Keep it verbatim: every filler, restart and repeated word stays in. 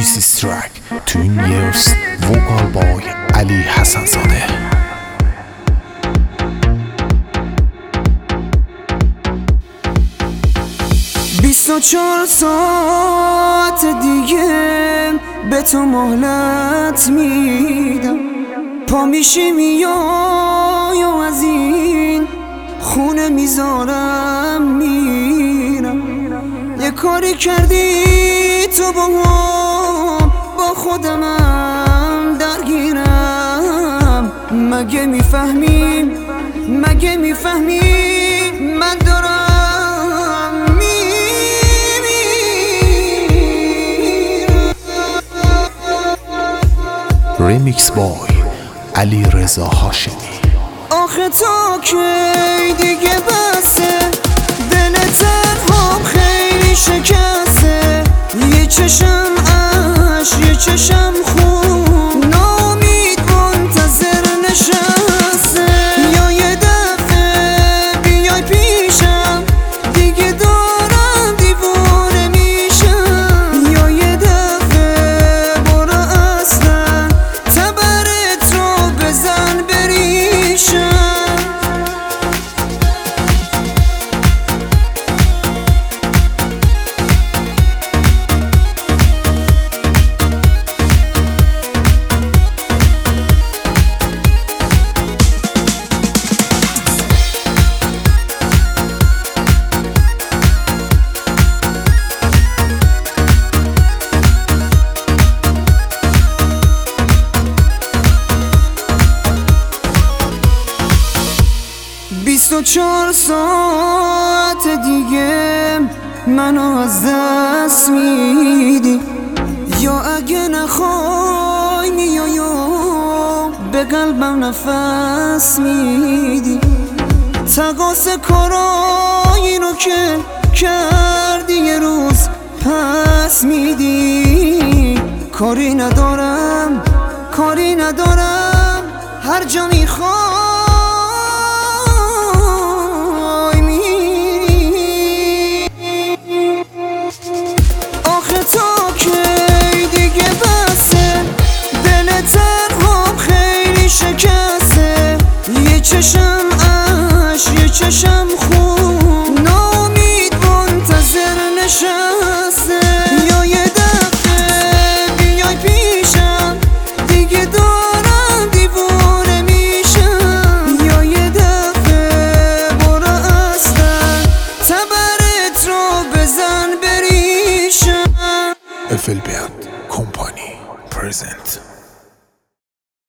This is track Twin Years Vocal by علی حسن زاده. بیست و چهار ساعت دیگه به تو مهلت میدم، پا میشی میای و از این خونه میذارم میرم. یه کاری کردی تو با هم، با خودمم درگیرم. مگه میفهمیم مگه میفهمیم من دارم میمیرم. Remix by علی رضا هاشمی. آخه تا کی دیگه بسه، دل تنهام خیلی شکسته. یه چشم اش یه چشم خون، نامید منتظر نشسته. یا یه دفعه بیای پیشم، دیگه دارم دیوونه میشم. یا یه دفعه برو اصلا تبرت رو بزن بریشم. بیست و چهار ساعت دیگه منو از دست میدی، یا اگه نخوای میای و به قلبم نفس میدی. تقاس کارایی رو که کردی یه روز پس میدی. کاری ندارم کاری ندارم هر جا میخوای شکسته. یه چشم اش یه چشم خون، نامید منتظر نشسته. یا یه دفعه بیای پیشم، دیگه دارم دیوونه میشم. یا یه دفعه برو اصلا تبرت رو بزن بریشم. افل بیند کمپانی پرزنت